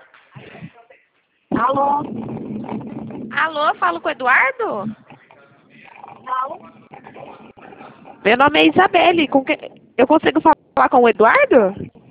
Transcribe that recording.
Alô? Alô, falo com o Eduardo? Não. Meu nome é Isabelle. Eu consigo falar com o Eduardo?